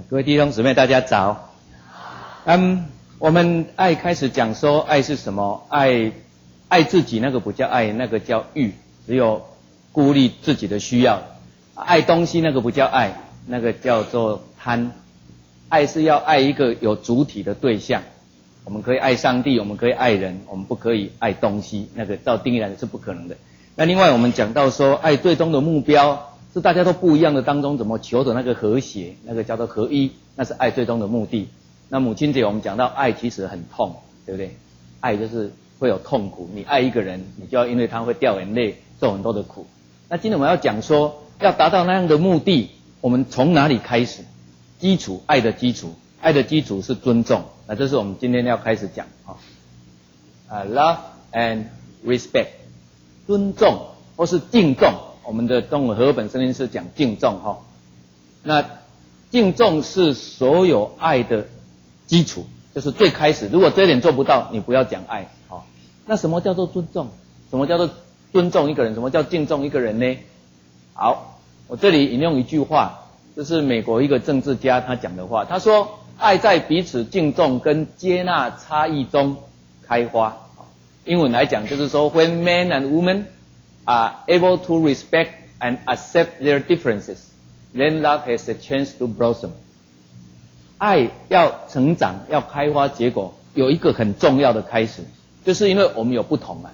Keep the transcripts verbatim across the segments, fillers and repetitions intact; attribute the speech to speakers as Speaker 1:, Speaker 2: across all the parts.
Speaker 1: 各位弟兄姊妹，大家早。嗯，我们爱开始讲说爱是什么？爱，爱自己那个不叫爱，那个叫欲，只有顾虑自己的需要。爱东西那个不叫爱，那个叫做贪。爱是要爱一个有主体的对象。我们可以爱上帝，我们可以爱人，我们不可以爱东西，那个照定义来说是不可能的。那另外我们讲到说，爱最终的目标是大家都不一样的当中怎么求的那个和谐，那个叫做合一，那是爱最终的目的。那母亲节我们讲到爱其实很痛，对不对？爱就是会有痛苦，你爱一个人，你就要因为他会掉眼泪，受很多的苦。那今天我们要讲说，要达到那样的目的，我们从哪里开始？基础，爱的基础，爱的基础是尊重。那这是我们今天要开始讲啊、哦 uh, ，love and respect， 尊重或是敬重。我们的中文和合本圣经是讲敬重哈、哦。那敬重是所有爱的基础，就是最开始。如果这一点做不到，你不要讲爱。哦，那什么叫做尊重？什么叫做尊重一个人？什么叫敬重一个人呢？好，我这里引用一句话，这是美国一个政治家他讲的话。他说，爱在彼此敬重跟接纳差异中开花。英文来讲就是说 ，When men and women are able to respect and accept their differences, then love has a chance to blossom. 爱要成长，要开花结果，有一个很重要的开始，就是因为我们有不同嘛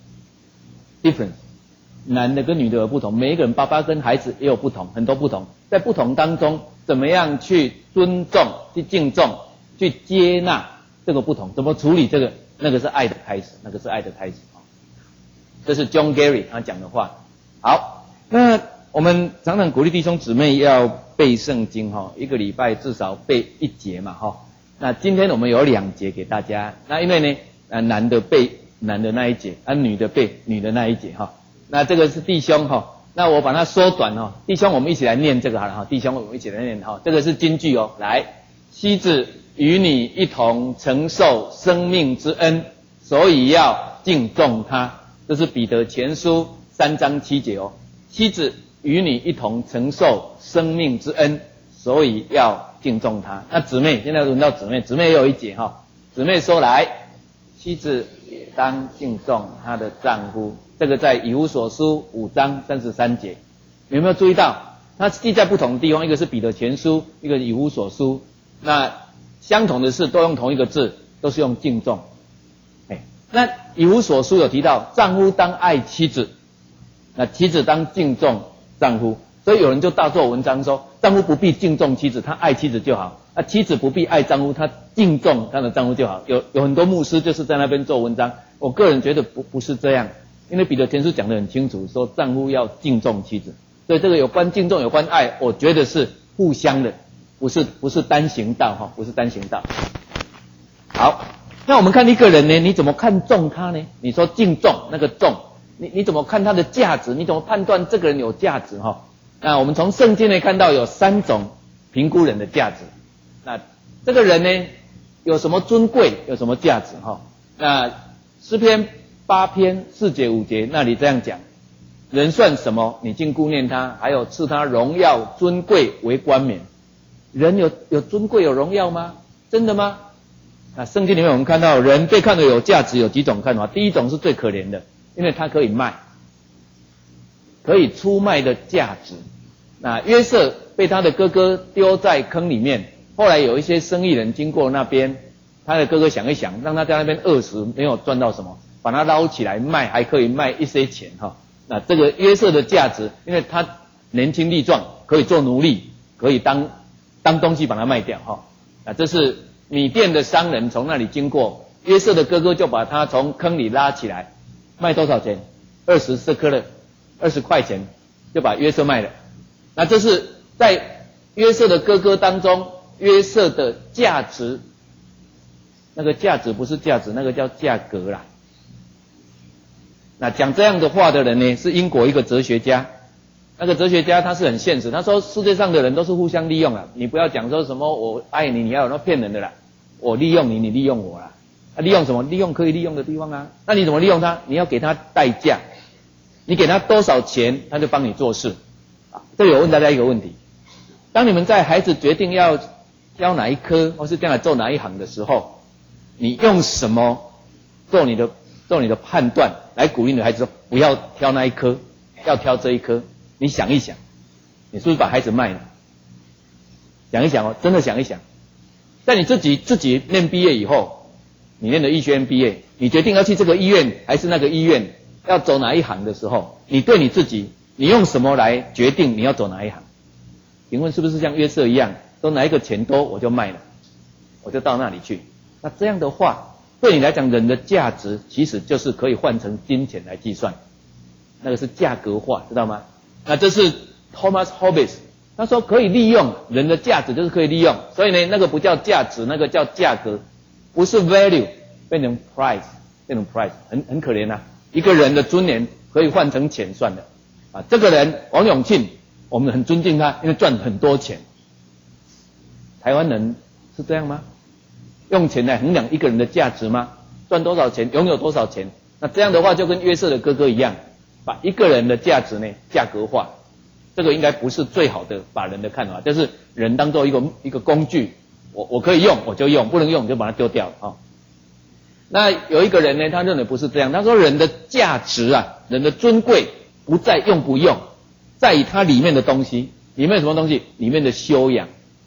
Speaker 1: ，difference， 男的跟女的有不同，每一个人爸爸跟孩子也有不同，很多不同，在不同当中，怎么样去尊重、去敬重、去接纳这个不同，怎么处理这个，那个是爱的开始，那个是爱的开始。这是 John Gary 他讲的话。好，那我们常常鼓励弟兄姊妹要背圣经哈，一个礼拜至少背一节嘛哈。那今天我们有两节给大家，那因为呢，呃，男的背男的那一节，啊，女的背女的那一节哈。那这个是弟兄哈，那我把它缩短哈，弟兄我们一起来念这个好了哈，弟兄我们一起来念哈，这个是金句哦，来，妻子与你一同承受生命之恩，所以要敬重他。这是彼得前书三章七节哦，妻子与你一同承受生命之恩，所以要敬重他。那姊妹，现在轮到姊妹，姊妹也有一节哈、哦，姊妹说来，妻子也当敬重她的丈夫。这个在以弗所书五章三十三节，有没有注意到？它记在不同的地方，一个是彼得前书，一个以弗所书。那相同的是都用同一个字，都是用敬重。那以弗所书有提到，丈夫当爱妻子，那妻子当敬重丈夫。所以有人就大做文章说，丈夫不必敬重妻子，他爱妻子就好；那妻子不必爱丈夫，他敬重他的丈夫就好。有有很多牧师就是在那边做文章，我个人觉得不不是这样，因为彼得前书讲得很清楚，说丈夫要敬重妻子。所以这个有关敬重、有关爱，我觉得是互相的，不是不是单行道哈，不是单行道。好。那我们看一个人呢，你怎么看重他呢？你说敬重那个重，你你怎么看他的价值？你怎么判断这个人有价值哈？那我们从圣经内看到有三种评估人的价值。那这个人呢，有什么尊贵，有什么价值哈？那诗篇八篇四节五节那里这样讲：人算什么？你竟顾念他；还有赐他荣耀尊贵为冠冕。人有有尊贵有荣耀吗？真的吗？那圣经里面我们看到人被看得有价值有几种看法，第一种是最可怜的，因为他可以卖，可以出卖的价值。那约瑟被他的哥哥丢在坑里面，后来有一些生意人经过那边，他的哥哥想一想，让他在那边饿死，没有赚到什么，把他捞起来卖，还可以卖一些钱哈。那这个约瑟的价值，因为他年轻力壮，可以做奴隶，可以当当东西把它卖掉哈。那这是米甸的商人从那里经过，约瑟的哥哥就把他从坑里拉起来，卖多少钱？二十舍客勒，二十块钱就把约瑟卖了。那这是在约瑟的哥哥当中，约瑟的价值，那个价值不是价值，那个叫价格啦。那讲这样的话的人呢，是英国一个哲学家。那个哲学家他是很现实，他说世界上的人都是互相利用啊，你不要讲说什么我爱你，你要有那骗人的啦。我利用你，你利用我啦。啊，利用什么？利用可以利用的地方啊。那你怎么利用他？你要给他代价，你给他多少钱，他就帮你做事。啊，这里我问大家一个问题：当你们在孩子决定要挑哪一科，或是将来做哪一行的时候，你用什么做你的做你的判断来鼓励你的孩子说不要挑那一科，要挑这一科？你想一想，你是不是把孩子卖了？想一想哦，真的想一想，在你自己自己念毕业以后，你念的医学院毕业，你决定要去这个医院还是那个医院，要走哪一行的时候，你对你自己，你用什么来决定你要走哪一行？请问是不是像约瑟一样，说哪一个钱多我就卖了，我就到那里去？那这样的话，对你来讲，人的价值其实就是可以换成金钱来计算，那个是价格化，知道吗？那这是 Thomas Hobbes， 他说可以利用人的价值就是可以利用，所以呢，那个不叫价值，那个叫价格，不是 value 变成 price， 变成 price， 很很可怜啊！一个人的尊严可以换成钱算的啊！这个人王永庆，我们很尊敬他，因为赚很多钱。台湾人是这样吗？用钱来衡量一个人的价值吗？赚多少钱，拥有多少钱？那这样的话，就跟约瑟的哥哥一样，把一个人的价值呢价格化。这个应该不是最好的把人的看法，就是人当做一个一个工具，我我可以用我就用，不能用就把它丢掉了啊、哦。那有一个人呢，他认为不是这样，他说人的价值啊，人的尊贵不在用不用，在于它里面的东西，里面有什么东西？里面的修养。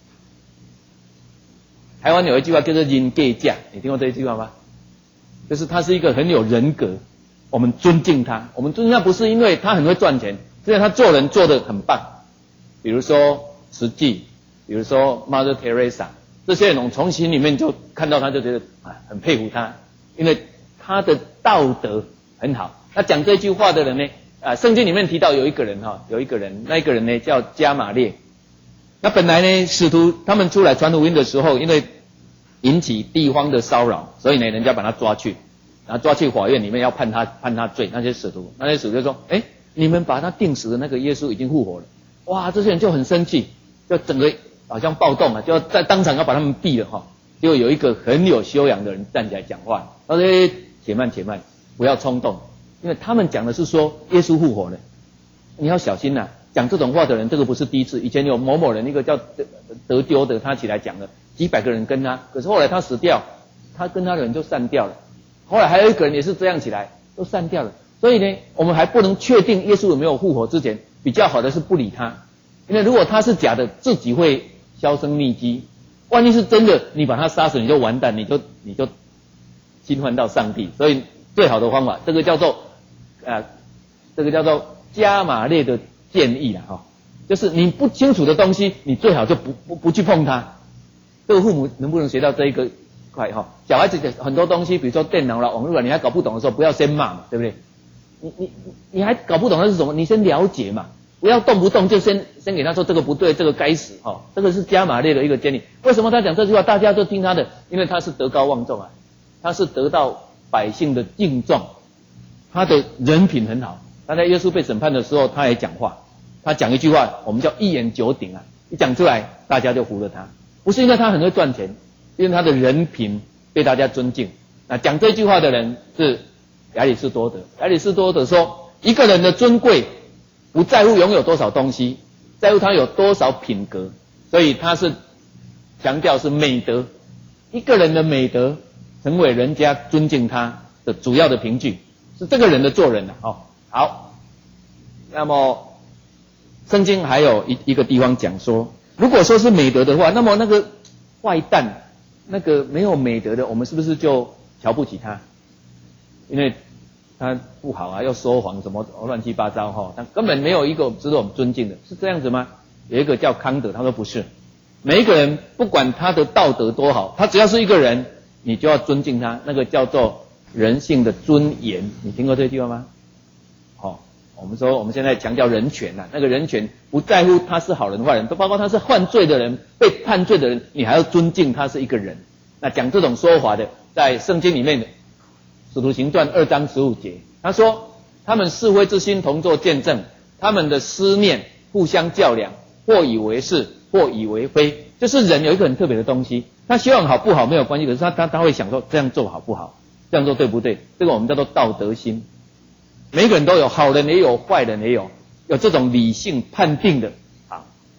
Speaker 1: 台湾有一句话叫做人格价，你听过这一句话吗？就是他是一个很有人格，我们尊敬他，我们尊敬他不是因为他很会赚钱，是因为他做人做得很棒。比如说慈济，比如说 Mother Teresa， 这些人我们从心里面就看到他就觉得啊很佩服他，因为他的道德很好。那讲这句话的人呢，啊，圣经里面提到有一个人哈，有一个人，那一个人呢叫加玛列。那本来呢，使徒他们出来传福音的时候，因为引起地方的骚扰，所以呢，人家把他抓去，然后抓去法院里面要判他判他罪。那些使徒，那些使徒就说：“哎，你们把他钉死的那个耶稣已经复活了。”哇，这些人就很生气，就整个好像暴动了，就要在当场要把他们毙了哈。结果有一个很有修养的人站起来讲话，他说：“哎，且慢且慢，不要冲动，因为他们讲的是说耶稣复活了，你要小心呐、啊。”讲这种话的人，这个不是第一次。以前有某某人，一个叫德丢的，他起来讲了，几百个人跟他，可是后来他死掉，他跟他的人就散掉了。后来还有一个人也是这样起来，都散掉了。所以呢，我们还不能确定耶稣有没有复活之前，比较好的是不理他，因为如果他是假的，自己会销声匿迹。万一是真的，你把他杀死，你就完蛋，你就你就侵犯到上帝。所以最好的方法，这个叫做呃，这个叫做加玛列的建议啦哈、哦，就是你不清楚的东西，你最好就不不不去碰它。这个父母能不能学到这一个块哈、哦？小孩子的很多东西，比如说电脑啦、网络啦，你还搞不懂的时候，不要先骂嘛，对不对？你你你还搞不懂那是什么，你先了解嘛，不要动不动就先先给他说这个不对，这个该死哈、哦。这个是加玛列的一个建议。为什么他讲这句话，大家都听他的？因为他是德高望重啊，他是得到百姓的敬重，他的人品很好。他在耶稣被审判的时候，他也讲话。他讲一句话，我们叫一言九鼎啊！一讲出来，大家就服了他，不是因为他很会赚钱，因为他的人品被大家尊敬。那讲这句话的人是亚里士多德。亚里士多德说，一个人的尊贵不在乎拥有多少东西，在乎他有多少品格。所以他是强调是美德，一个人的美德成为人家尊敬他的主要的凭据，是这个人的做人啊。哦，好，那么。圣经还有一一个地方讲说，如果说是美德的话，那么那个坏蛋，那个没有美德的，我们是不是就瞧不起他？因为他不好啊，要说谎什么乱七八糟哈，他根本没有一个值得我们尊敬的，是这样子吗？有一个叫康德，他说不是，每一个人不管他的道德多好，他只要是一个人，你就要尊敬他，那个叫做人性的尊严。你听过这句话吗？我们说我们现在强调人权啊，那个人权不在乎他是好人坏人，都包括他是犯罪的人、被判罪的人，你还要尊敬他是一个人。那讲这种说法的，在圣经里面的《使徒行传》二章十五节，他说他们是非之心同作见证，他们的思念互相较量，或以为是，或以为非。就是人有一个很特别的东西，他希望好不好没有关系，可是他他他会想说这样做好不好，这样做对不对？这个我们叫做道德心。每个人都有，好人也有，坏人也有，有这种理性判定的啊，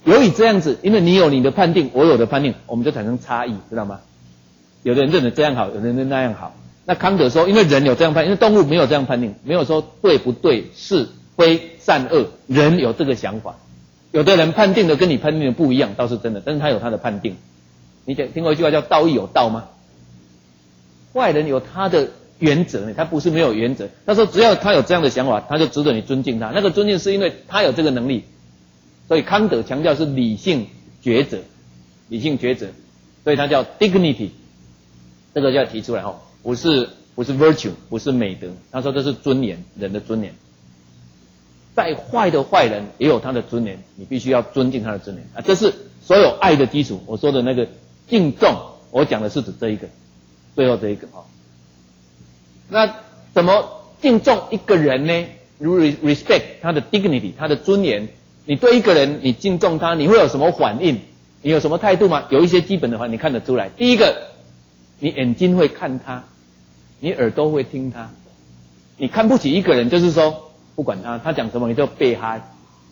Speaker 1: 由于这样子，因为你有你的判定，我有的判定，我们就产生差异，知道吗？有的人认为这样好，有的人认为那样好。那康德说，因为人有这样判定，因为动物没有这样判定，没有说对不对、是非、善恶，人有这个想法。有的人判定的跟你判定的不一样，倒是真的，但是他有他的判定。你听过一句话叫“道义有道”吗？坏人有他的原则，他不是没有原则。他说只要他有这样的想法，他就值得你尊敬他。那个尊敬是因为他有这个能力。所以康德强调是理性抉择，理性抉择，所以他叫 dignity， 这个就要提出来哈，不是不是 virtue， 不是美德，他说这是尊严，人的尊严。再坏的坏人也有他的尊严，你必须要尊敬他的尊严啊，这是所有爱的基础。我说的那个敬重，我讲的是指这一个，最后这一个哈。那怎么敬重一个人呢？如 respect 他的 dignity， 他的尊严。你对一个人，你敬重他，你会有什么反应？你有什么态度吗？有一些基本的话，你看得出来。第一个，你眼睛会看他，你耳朵会听他。你看不起一个人，就是说不管他，他讲什么你就背嗨，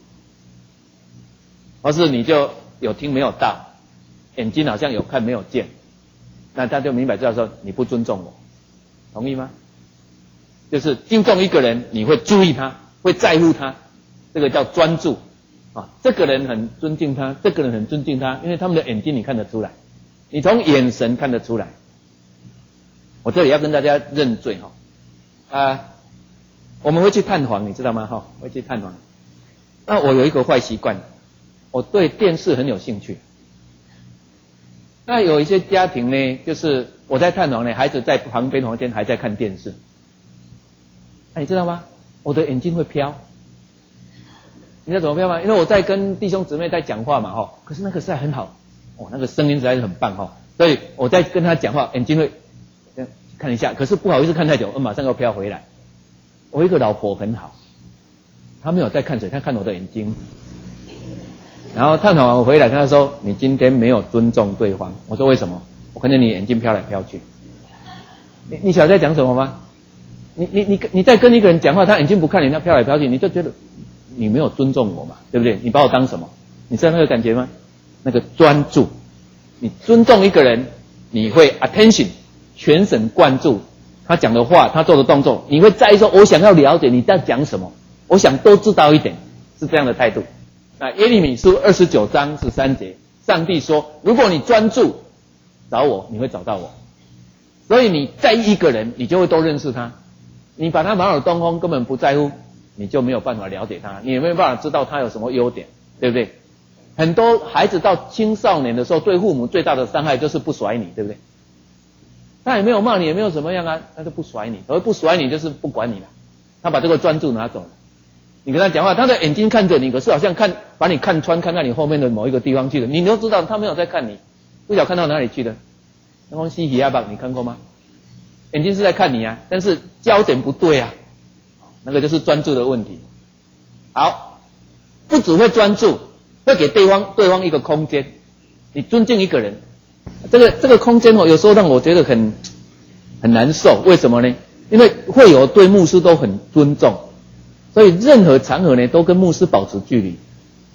Speaker 1: 或是你就有听没有到，眼睛好像有看没有见，那他就明白知道说你不尊重我，同意吗？就是敬重一个人，你会注意他，会在乎他，这个叫专注。啊，这个人很尊敬他，这个人很尊敬他，因为他们的眼睛你看得出来，你从眼神看得出来。我这里要跟大家认罪哈，啊，我们会去探访，你知道吗？哈，会去探访。那我有一个坏习惯，我对电视很有兴趣。那有一些家庭呢，就是我在探访呢，孩子在旁边房间还在看电视。那你知道吗？我的眼睛会飘。你知道怎么飘吗？因为我在跟弟兄姊妹在讲话嘛，哈，可是那个实在很好，哦，那个声音实在是很棒，哈，所以我在跟他讲话，眼睛会看一下，可是不好意思看太久，我马上又飘回来。我一个老婆很好，她没有在看谁，她看我的眼睛。然后探讨完我回来，跟她说：“你今天没有尊重对方。”我说：“为什么？”我看见你眼睛飘来飘去。你你晓得在讲什么吗？你你你你在跟一个人讲话，他眼睛不看你，他飘来飘去，你就觉得你没有尊重我嘛，对不对？你把我当什么？你知道那个感觉吗？那个专注。你尊重一个人，你会 attention 全神贯注他讲的话，他做的动作，你会在意说，我想要了解你在讲什么，我想多知道一点，是这样的态度。那耶利米书二十九章十三节，上帝说，如果你专注找我，你会找到我。所以你在意一个人，你就会多认识他。你把他马耳东风根本不在乎，你就没有办法了解他，你也没有办法知道他有什么优点，对不对？很多孩子到青少年的时候，对父母最大的伤害就是不甩你，对不对？他也没有骂你，也没有怎么样啊，他就不甩你。所谓不甩你，就是不管你了，他把这个专注拿走了。你跟他讲话，他的眼睛看着你，可是好像看把你看穿，看到你后面的某一个地方去了，你都知道他没有在看你，不晓得看到哪里去了。那光西皮亚棒你看过吗？眼睛是在看你啊，但是焦点不对啊，那个就是专注的问题。好，不只会专注，会给对方对方一个空间。你尊敬一个人，这个这个空间哦，有时候让我觉得很很难受。为什么呢？因为会友对牧师都很尊重，所以任何场合呢都跟牧师保持距离。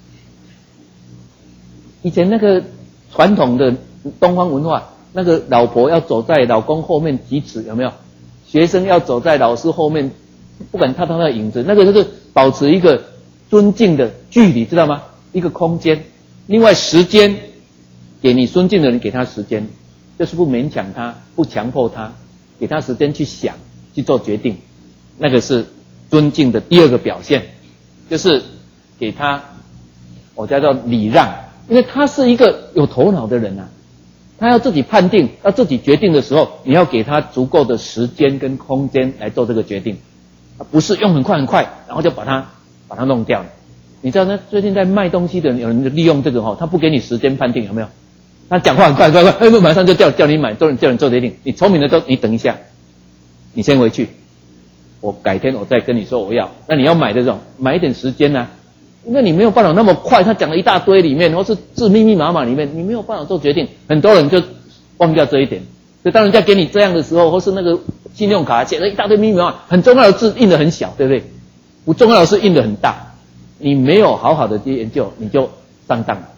Speaker 1: 以前那个传统的东方文化，那个老婆要走在老公后面几尺，有没有？学生要走在老师后面，不敢踏他的影子，那个就是保持一个尊敬的距离，知道吗？一个空间。另外时间，给你尊敬的人给他时间，就是不勉强他，不强迫他，给他时间去想，去做决定，那个是尊敬的第二个表现，就是给他，我叫做礼让，因为他是一个有头脑的人啊。他要自己判定，要自己决定的时候，你要给他足够的时间跟空间来做这个决定，不是用很快很快，然后就把它把它弄掉了。你知道呢？最近在卖东西的人，有人利用这个哈，他不给你时间判定，有没有？他讲话很快，快快，哎，马上就叫叫你买，叫人叫人做决定。你聪明的都，你等一下，你先回去，我改天我再跟你说我要。那你要买的这种，买一点时间啊。因为你没有办法那么快，他讲了一大堆里面，或是字密密麻麻里面，你没有办法做决定。很多人就忘掉这一点。所以当人家给你这样的时候，或是那个信用卡写了一大堆密密麻麻，很重要的字印得很小，对不对？不重要的是印得很大。你没有好好的去研究，你就上当了。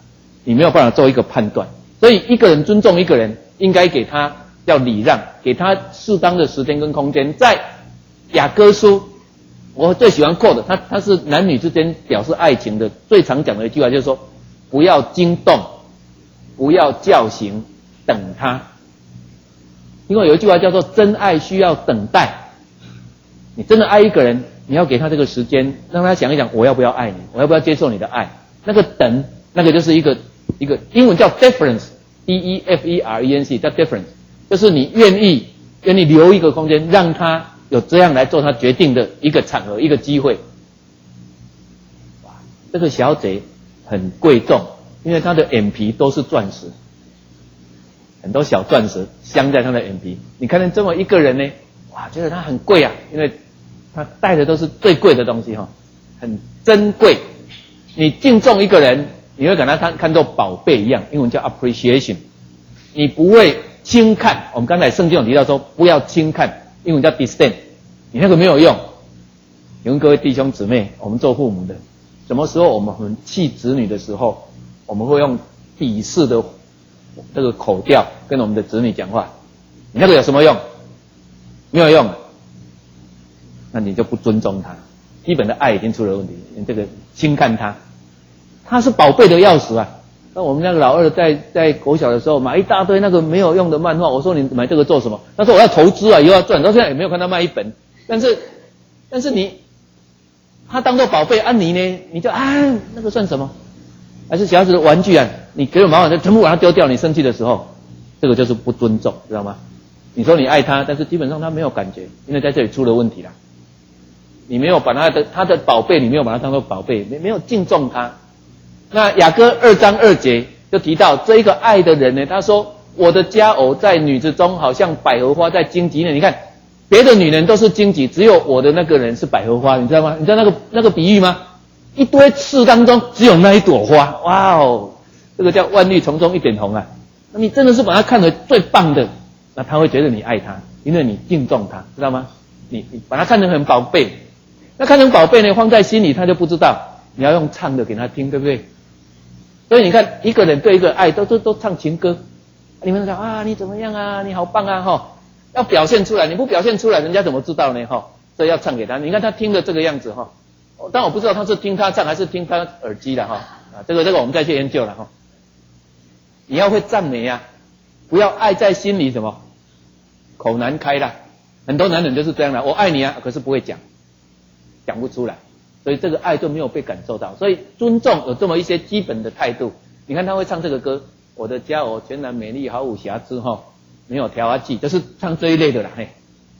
Speaker 1: 你没有办法做一个判断。所以一个人尊重一个人，应该给他要礼让，给他适当的时间跟空间。在雅歌书，我最喜欢 quote 他，他是男女之间表示爱情的最常讲的一句话，就是说不要惊动，不要叫醒，等他。因为有一句话叫做真爱需要等待。你真的爱一个人，你要给他这个时间，让他想一想，我要不要爱你，我要不要接受你的爱。那个等，那个就是一个一个英文叫 deference，D E F E R E N C， 叫 deference， 就是你愿意愿意留一个空间，让他有这样来做他决定的一个场合，一个机会。哇，这个小姐很贵重，因为她的眼皮都是钻石，很多小钻石镶在她的眼皮。你看见这么一个人呢，哇，觉得她很贵啊，因为她戴的都是最贵的东西哈，很珍贵。你敬重一个人，你会把他看看作宝贝一样，英文叫 appreciation。你不会轻看，我们刚才圣经有提到说不要轻看，英文叫 disdain。你那个没有用。请问各位弟兄姊妹，我们做父母的，什么时候我们很气子女的时候，我们会用鄙视的这个口调跟我们的子女讲话？你那个有什么用？没有用，那你就不尊重他。基本的爱已经出了问题，你这个轻看他，他是宝贝的钥匙啊。那我们那个老二在在国小的时候买一大堆那个没有用的漫画，我说你买这个做什么？他说我要投资啊，以后要赚。到现在也没有看他卖一本，但是但是你他当做宝贝，啊你呢？你就啊那个算什么？还是小孩子的玩具啊？你给我麻烦就全部把它丢掉。你生气的时候，这个就是不尊重，知道吗？你说你爱他，但是基本上他没有感觉，因为在这里出了问题了。你没有把他的他的宝贝，你没有把他当作宝贝，没没有敬重他。那雅歌二章二节就提到这一个爱的人呢，他说我的佳偶在女子中，好像百合花在荆棘内。你看别的女人都是荆棘，只有我的那个人是百合花，你知道吗？你知道那个那个比喻吗？一堆刺当中只有那一朵花，哇哦，这个叫万绿丛中一点红啊。那你真的是把他看为最棒的，那他会觉得你爱他，因为你敬重他，知道吗？你你把他看成很宝贝。那看成宝贝呢，放在心里他就不知道，你要用唱的给他听，对不对？所以你看一个人对一个爱都都都唱情歌，你们讲啊你怎么样啊，你好棒啊齁，要表现出来，你不表现出来人家怎么知道呢齁？所以要唱给他。你看他听的这个样子齁，但我不知道他是听他唱还是听他耳机的齁，啊这个这个我们再去研究了齁。你要会赞美啊，不要爱在心里什么口难开啦，很多男人就是这样的，我爱你啊，可是不会讲。讲不出来，所以这个爱就没有被感受到。所以尊重有这么一些基本的态度。你看他会唱这个歌，我的佳偶全然美丽，毫无瑕疵哈，没有调和剂，就是唱这一类的啦。嘿，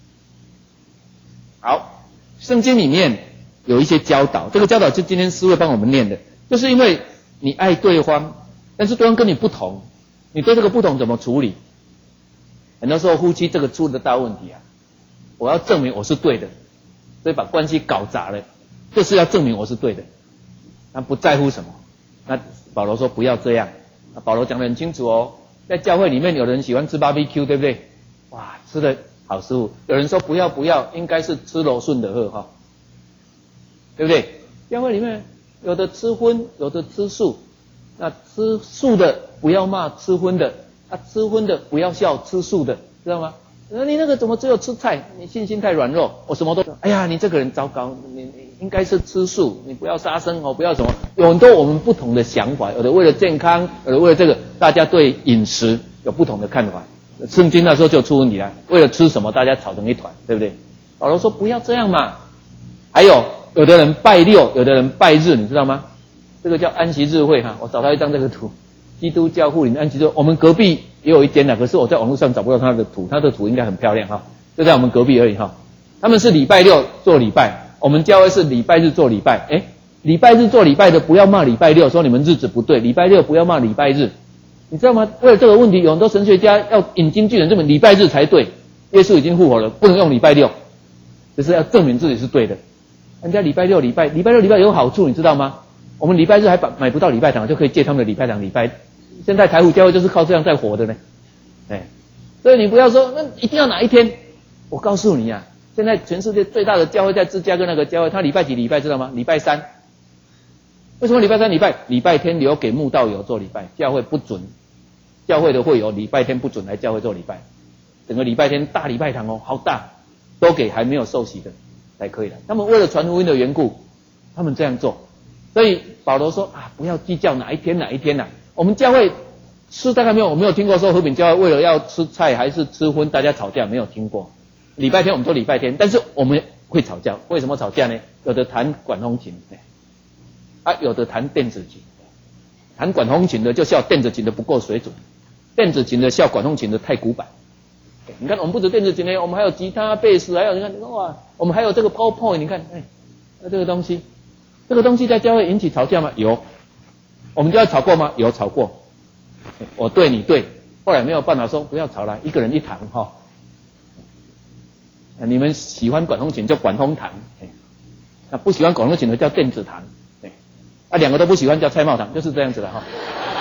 Speaker 1: 好，圣经里面有一些教导，这个教导是今天师会帮我们念的，就是因为你爱对方，但是对方跟你不同，你对这个不同怎么处理？很多时候夫妻这个出的大问题啊，我要证明我是对的。所以把关系搞砸了，就是要证明我是对的。他不在乎什么。那保罗说不要这样。那保罗讲得很清楚哦，在教会里面有人喜欢吃 B B Q， 对不对？哇，吃的好食物。有人说不要不要，应该是吃柔顺的喝哈，对不对？教会里面有的吃荤，有的吃素。那吃素的不要骂吃荤的，啊吃荤的不要笑吃素的，知道吗？那你那个怎么只有吃菜？你信心太软弱，我什么都……哎呀，你这个人糟糕，你你应该是吃素，你不要杀生哦，不要什么。有很多我们不同的想法，有的为了健康，有的为了这个，大家对饮食有不同的看法。圣经那时候就出问题了，为了吃什么大家吵成一团，对不对？保罗说不要这样嘛。还有有的人拜六，有的人拜日，你知道吗？这个叫安息日会哈，我找到一张这个图，基督教护理安息日，我们隔壁也有一间的，可是我在网络上找不到他的图，他的图应该很漂亮哈，就在我们隔壁而已哈。他们是礼拜六做礼拜，我们教会是礼拜日做礼拜。诶，礼拜日做礼拜的不要骂礼拜六，说你们日子不对，礼拜六不要骂礼拜日，你知道吗？为了这个问题，有很多神学家要引经据典，这么礼拜日才对，耶稣已经复活了，不能用礼拜六，就是要证明自己是对的。人家礼拜六礼拜礼拜六礼拜有好处，你知道吗？我们礼拜日还买不到礼拜堂，就可以借他们的礼拜堂礼拜。现在台湖教会就是靠这样在活的呢，哎，所以你不要说那一定要哪一天，我告诉你啊，现在全世界最大的教会在芝加哥那个教会，他礼拜几礼拜知道吗？礼拜三， 为什么礼拜三、礼拜礼拜天留给慕道友做礼拜？教会不准，教会的会友礼拜天不准来教会做礼拜。整个礼拜天大礼拜堂哦，好大，都给还没有受洗的才可以来。他们为了传福音的缘故，他们这样做。所以保罗说啊，不要计较哪一天哪一天呐、啊。我们教会吃大概没有，我没有听过说和平教会为了要吃菜还是吃荤大家吵架，没有听过。礼拜天我们做礼拜天，但是我们会吵架。为什么吵架呢？有的弹管风琴，啊，有的弹电子琴。弹管风琴的就笑电子琴的不够水准，电子琴的笑管风琴的太古板。你看，我们不止电子琴呢，我们还有吉他、贝斯，还有你看哇，我们还有这个 PowerPoint， 你看，哎，那这个东西，这个东西在教会引起吵架吗？有。我们教会吵过吗？有吵过。我对你对，后来没有办法说不要吵了，一个人一堂哈。你们喜欢管风琴叫管风堂，那不喜欢管风琴的叫电子堂，啊，两个都不喜欢叫蔡茂堂，就是这样子的哈。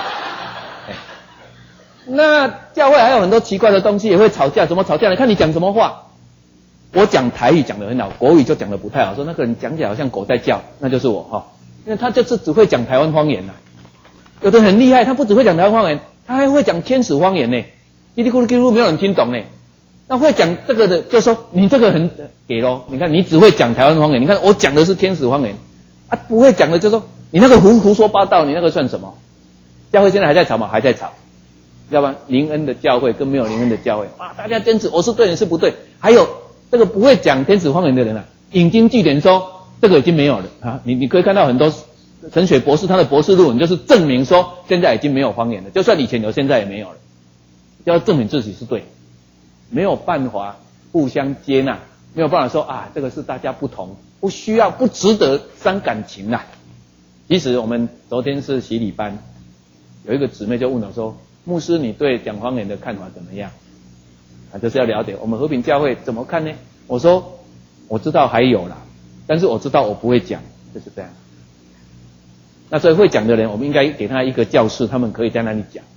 Speaker 1: 那教会还有很多奇怪的东西，也会吵架。怎么吵架呢？看你讲什么话。我讲台语讲得很好，国语就讲得不太好，说那个人讲起来好像狗在叫，那就是我哈，因为他就是只会讲台湾方言呐。有的很厉害，他不只会讲台湾方言，他还会讲天使方言呢，叽里咕噜叽噜没有人听懂呢。那会讲这个的，就说你这个很给咯。你看你只会讲台湾方言，你看我讲的是天使方言，啊，不会讲的就说你那个胡胡说八道，你那个算什么？教会现在还在吵吗？还在吵。要不然灵恩的教会跟没有灵恩的教会，啊，大家坚持我是对你是不对。还有这个不会讲天使方言的人啊，引经据典说这个已经没有了啊。你你可以看到很多陈水博士他的博士论文就是证明说现在已经没有方言了，就算以前有，现在也没有了，就要证明自己是对。没有办法互相接纳，没有办法说啊，这个是大家不同，不需要，不值得伤感情啦。其实我们昨天是洗礼班，有一个姊妹就问我说，牧师你对讲方言的看法怎么样？啊，就是要了解我们和平教会怎么看呢？我说我知道还有啦，但是我知道我不会讲，就是这样。那所以会讲的人，我们应该给他一个教室，他们可以在那里讲。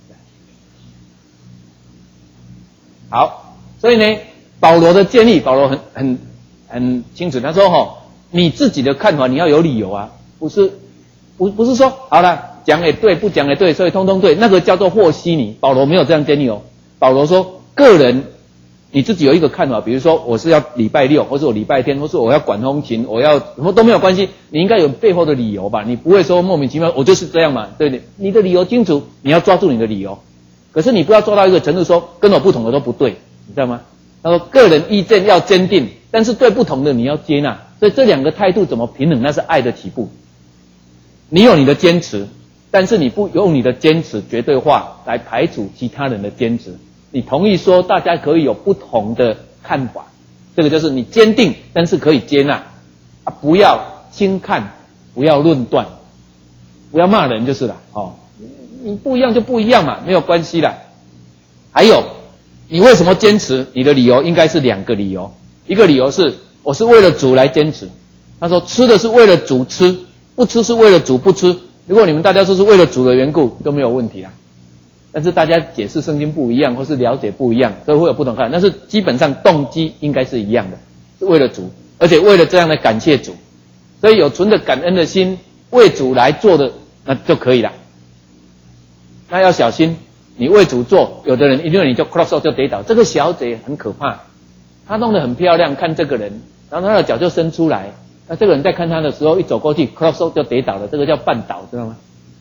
Speaker 1: 好。所以呢，保罗的建议，保罗很很很清楚，他说哈、哦，你自己的看法你要有理由啊，不是不不是说好了讲也对，不讲也对，所以通通对，那个叫做和稀泥。保罗没有这样建议哦，保罗说个人你自己有一个看法，比如说我是要礼拜六，或是我礼拜天，或是我要管风琴，我要什么都没有关系，你应该有背后的理由吧，你不会说莫名其妙我就是这样嘛，对不对？你的理由清楚，你要抓住你的理由，可是你不要做到一个程度说跟我不同的都不对。你知道吗？他说个人意见要坚定，但是对不同的你要接纳，所以这两个态度怎么平衡？那是爱的起步。你有你的坚持，但是你不用你的坚持绝对化来排除其他人的坚持。你同意说大家可以有不同的看法，这个就是你坚定，但是可以接纳啊，不要轻看，不要论断，不要骂人就是了。哦，你不一样就不一样嘛，没有关系啦。还有。你为什么坚持？你的理由应该是两个理由，一个理由是我是为了主来坚持。他说吃的是为了主吃，不吃是为了主不吃。如果你们大家说是为了主的缘故，都没有问题啊。但是大家解释圣经不一样，或是了解不一样，所以会有不同看法。但是基本上动机应该是一样的，是为了主，而且为了这样的感谢主，所以有存着感恩的心，为主来做的那就可以了。那要小心。你为主做，有的人因为你就 cross out 就跌倒，这个小姐很可怕，她弄得很漂亮，看这个人，然后她的脚就伸出来，那这个人在看她的时候一走过去 cross out 就跌倒了，这个叫绊倒，知道吗？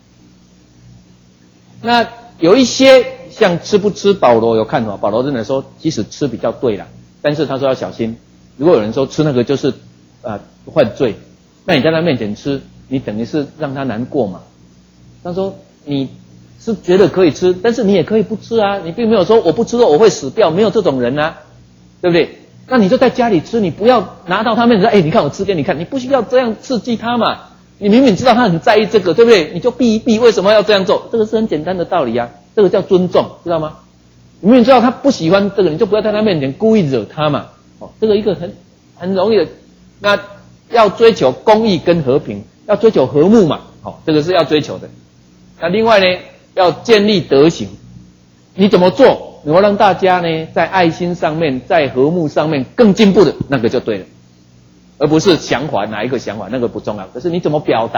Speaker 1: 那有一些像吃不吃，保罗有看法，保罗真的说其实吃比较对啦，但是他说要小心，如果有人说吃那个就是呃犯罪，那你在他面前吃，你等于是让他难过嘛。他说你是觉得可以吃，但是你也可以不吃啊，你并没有说我不吃肉我会死掉，没有这种人啊，对不对？那你就在家里吃，你不要拿到他面前说，哎，你看我吃给你看，你不需要这样刺激他嘛。你明明知道他很在意这个，对不对？你就避一避，为什么要这样做？这个是很简单的道理啊，这个叫尊重，知道吗？你明明知道他不喜欢这个，你就不要在他面前故意惹他嘛。哦，这个一个很很容易的，那要追求公义跟和平，要追求和睦嘛。哦，这个是要追求的。那另外呢？要建立德行，你怎么做？你要让大家呢，在爱心上面，在和睦上面更进步的，那个就对了，而不是想法哪一个想法，那个不重要。可是你怎么表达，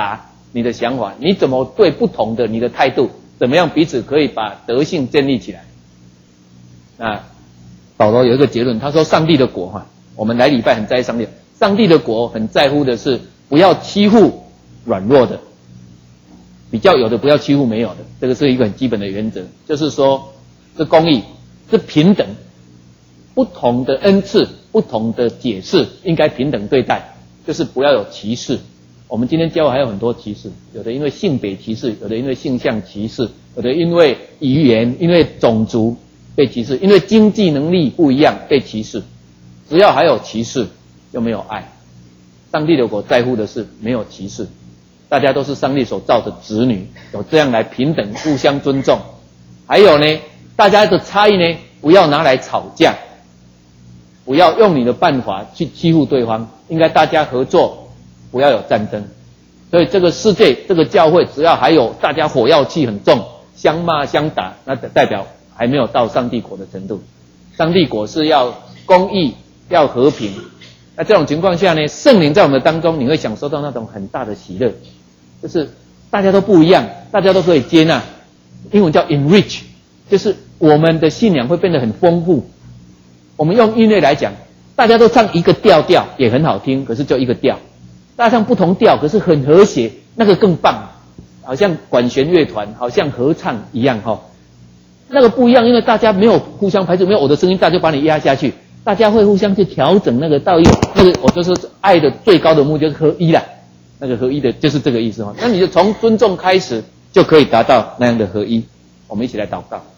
Speaker 1: 你的想法，你怎么对不同的你的态度，怎么样彼此可以把德性建立起来。那保罗有一个结论，他说上帝的国哈，我们来礼拜很在意上帝，上帝的国很在乎的是不要欺负软弱的，比较有的不要欺负没有的，这个是一个很基本的原则，就是说是公义，是平等，不同的恩赐，不同的解释应该平等对待，就是不要有歧视。我们今天教会还有很多歧视，有的因为性别歧视，有的因为性向歧视，有的因为语言，因为种族被歧视，因为经济能力不一样被歧视。只要还有歧视，就没有爱。上帝的国在乎的是没有歧视，大家都是上帝所造的子女，有这样来平等互相尊重。还有呢，大家的差异呢，不要拿来吵架，不要用你的办法去欺负对方，应该大家合作，不要有战争。所以这个世界，这个教会，只要还有大家火药气很重，相骂相打，那代表还没有到上帝国的程度。上帝国是要公义，要和平。那这种情况下呢，圣灵在我们的当中，你会享受到那种很大的喜乐，就是大家都不一样，大家都可以接纳。英文叫 enrich， 就是我们的信仰会变得很丰富。我们用音乐来讲，大家都唱一个调调也很好听，可是就一个调。大家唱不同调，可是很和谐，那个更棒，好像管弦乐团，好像合唱一样齁。那个不一样，因为大家没有互相排斥，没有我的声音，大家就把你压下去，大家会互相去调整那个到一个那个，我就是爱的最高的目的就是合一啦。那个合一的就是这个意思齁。那你就从尊重开始，就可以达到那样的合一。我们一起来祷告。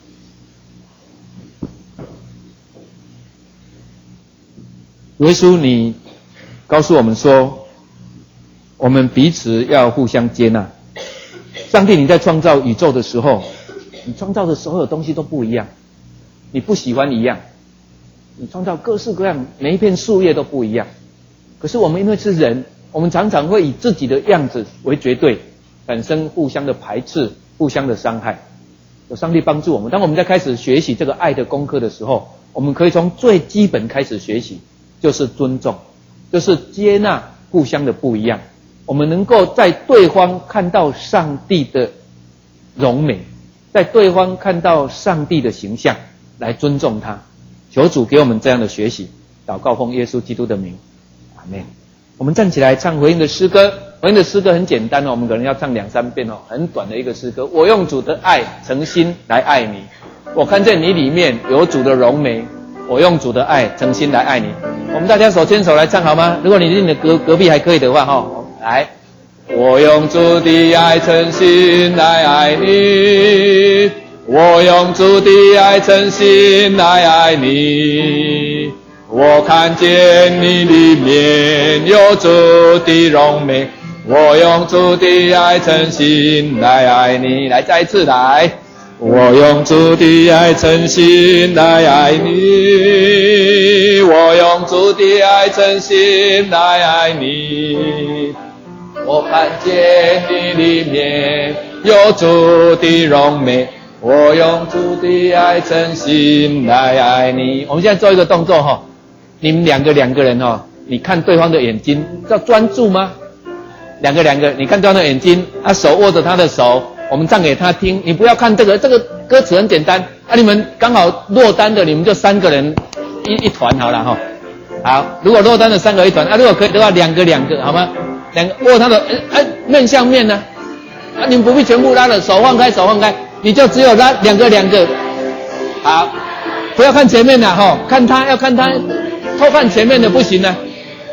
Speaker 1: 耶稣，你告诉我们说，我们彼此要互相接纳。上帝，你在创造宇宙的时候，你创造的所有东西都不一样，你不喜欢一样，你创造各式各样，每一片树叶都不一样。可是我们因为是人，我们常常会以自己的样子为绝对，产生互相的排斥，互相的伤害。有上帝帮助我们，当我们在开始学习这个爱的功课的时候，我们可以从最基本开始学习，就是尊重，就是接纳互相的不一样。我们能够在对方看到上帝的荣美，在对方看到上帝的形象，来尊重他。求主给我们这样的学习。祷告奉耶稣基督的名，阿们。我们站起来唱回应的诗歌。回应的诗歌很简单哦，我们可能要唱两三遍哦，很短的一个诗歌。我用主的爱诚心来爱你，我看见你里面有主的荣美，我用主的爱诚心来爱你。我们大家手牵手来唱好吗？如果你你的隔隔壁还可以的话哈，来。我用主的爱诚心来爱你，我用主的爱诚心来爱你，我看见你里面有主的荣美，我用主的爱诚心来爱你。来，再一次来。我用主的爱诚心来爱你，我用主的爱诚心来爱你，我看见你里面有主的荣美，我用主的爱诚心来爱你。我们现在做一个动作哈，你们两个两个人哈，你看对方的眼睛，要专注吗？两个两个，你看对方的眼睛，他手握着他的手，我们唱给他听。你不要看这个，这个歌词很简单啊。你们刚好落单的，你们就三个人一一团好了哈。好，如果落单的三个一团啊，如果可以的话，两个两个好吗？两个握他的，哎、啊，面向面呢、啊？啊，你们不必全部拉了，手放开，手放开，你就只有拉两个两个。好，不要看前面的哈，看他要看他，偷看前面的不行呢。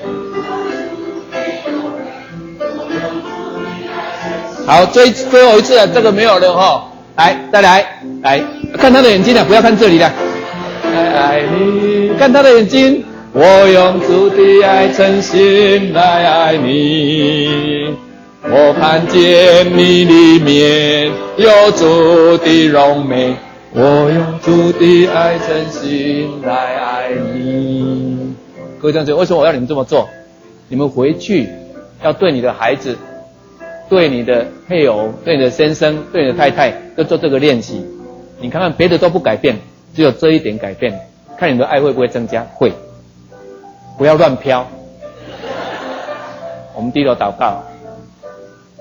Speaker 1: 好，最最后一次了，这个没有了哈。来，再来，来看他的眼睛啊，不要看这里了。爱你，看他的眼睛。我用主的爱诚心来爱你，我看见你里面有主的荣美，我用主的爱诚心来爱你。各位同学，为什么我要你们这么做？你们回去要对你的孩子，对你的配偶，对你的先生，对你的太太，都做这个练习。你看看别的都不改变，只有这一点改变，看你的爱会不会增加？会。不要乱飘。我们低头祷告。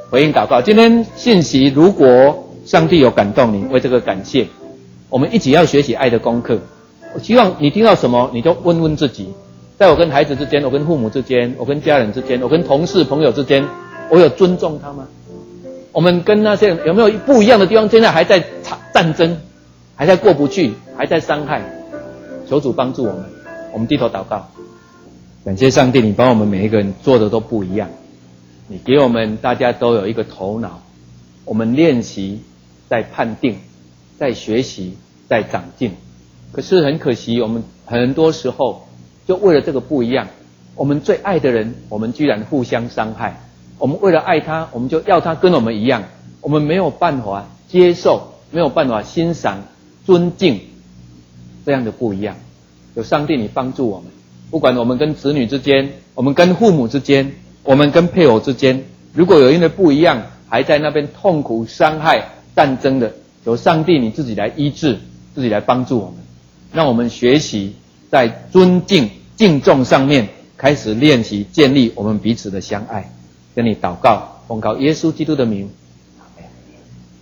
Speaker 1: 回应祷告。今天信息如果上帝有感动你，为这个感谢。我们一起要学习爱的功课。我希望你听到什么，你就问问自己，在我跟孩子之间，我跟父母之间，我跟家人之间，我跟同事朋友之间，我有尊重他吗？我们跟那些人有没有不一样的地方？现在还在战争，还在过不去，还在伤害。求主帮助我们。我们低头祷告，感谢上帝，你帮我们每一个人做的都不一样。你给我们大家都有一个头脑，我们练习在判定，在学习，在长进。可是很可惜，我们很多时候就为了这个不一样，我们最爱的人，我们居然互相伤害。我们为了爱他，我们就要他跟我们一样，我们没有办法接受，没有办法欣赏、尊敬这样的不一样。有上帝你帮助我们，不管我们跟子女之间，我们跟父母之间，我们跟配偶之间，如果有因为不一样还在那边痛苦、伤害、战争的，有上帝你自己来医治，自己来帮助我们，让我们学习在尊敬、敬重上面开始练习建立我们彼此的相爱。跟你祷告，奉靠耶稣基督的名，